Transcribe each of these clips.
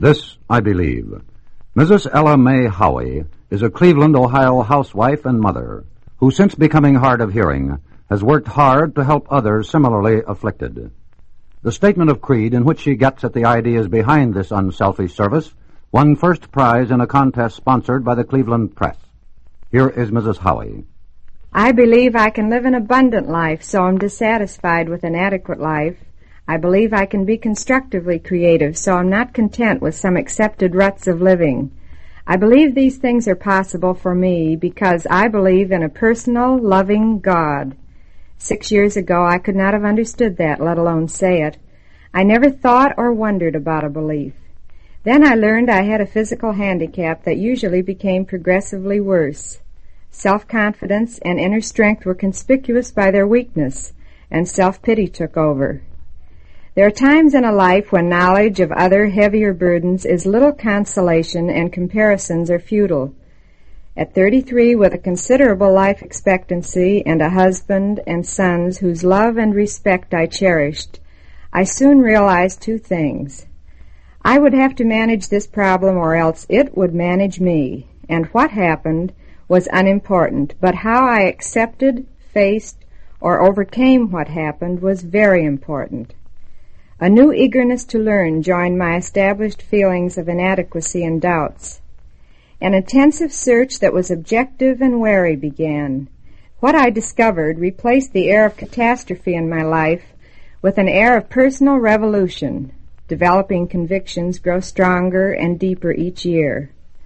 This I believe. Mrs. Ella Mae Howie is a Cleveland, Ohio housewife and mother who, since becoming hard of hearing, has worked hard to help others similarly afflicted. The statement of creed in which she gets at the ideas behind this unselfish service won first prize in a contest sponsored by the Cleveland Press. Here is Mrs. Howie. I believe I can live an abundant life, so I'm dissatisfied with an adequate life. I believe I can be constructively creative, so I'm not content with some accepted ruts of living. I believe these things are possible for me because I believe in a personal, loving God. 6 years ago, I could not have understood that, let alone say it. I never thought or wondered about a belief. Then I learned I had a physical handicap that usually became progressively worse. Self-confidence and inner strength were conspicuous by their weakness, and self-pity took over. There are times in a life when knowledge of other heavier burdens is little consolation and comparisons are futile. At 33, with a considerable life expectancy and a husband and sons whose love and respect I cherished, I soon realized two things. I would have to manage this problem or else it would manage me, and what happened was unimportant, but how I accepted, faced, or overcame what happened was very important. A new eagerness to learn joined my established feelings of inadequacy and doubts. An intensive search that was objective and wary began. What I discovered replaced the air of catastrophe in my life with an air of personal revolution. Developing convictions grow stronger and deeper each year.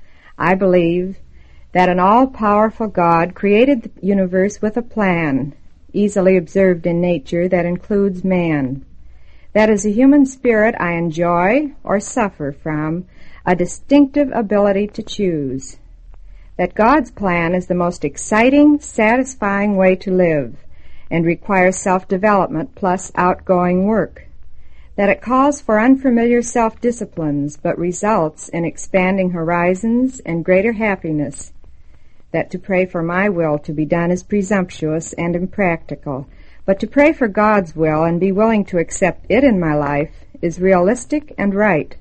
I believe that an all-powerful God created the universe with a plan, easily observed in nature, that includes man. That as a human spirit I enjoy or suffer from a distinctive ability to choose. That God's plan is the most exciting, satisfying way to live and requires self-development plus outgoing work. That it calls for unfamiliar self-disciplines but results in expanding horizons and greater happiness. That to pray for my will to be done is presumptuous and impractical, but to pray for God's will and be willing to accept it in my life is realistic and right.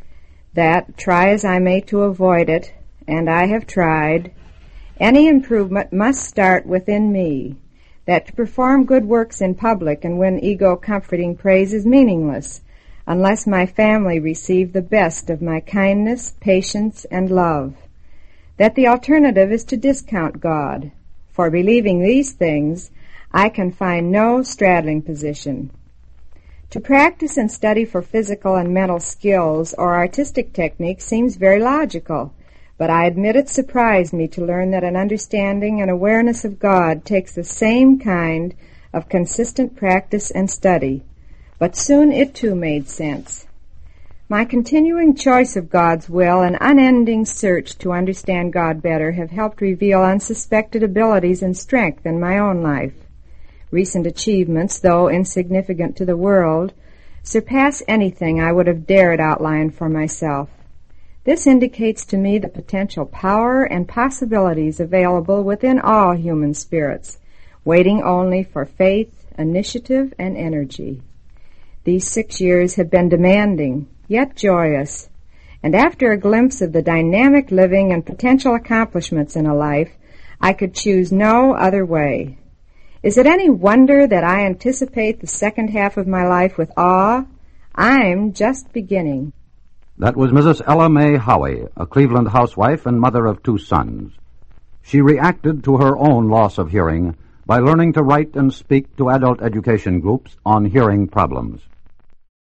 That, try as I may to avoid it, and I have tried, any improvement must start within me. That to perform good works in public and win ego-comforting praise is meaningless unless my family receive the best of my kindness, patience, and love. That the alternative is to discount God. For believing these things, I can find no straddling position. To practice and study for physical and mental skills or artistic technique seems very logical, but I admit it surprised me to learn that an understanding and awareness of God takes the same kind of consistent practice and study, but soon it too made sense. My continuing choice of God's will and unending search to understand God better have helped reveal unsuspected abilities and strength in my own life. Recent achievements, though insignificant to the world, surpass anything I would have dared outline for myself. This indicates to me the potential power and possibilities available within all human spirits, waiting only for faith, initiative, and energy. These 6 years have been demanding, yet joyous, and after a glimpse of the dynamic living and potential accomplishments in a life, I could choose no other way. Is it any wonder that I anticipate the second half of my life with awe? I'm just beginning. That was Mrs. Ella Mae Howie, a Cleveland housewife and mother of 2 sons. She reacted to her own loss of hearing by learning to write and speak to adult education groups on hearing problems.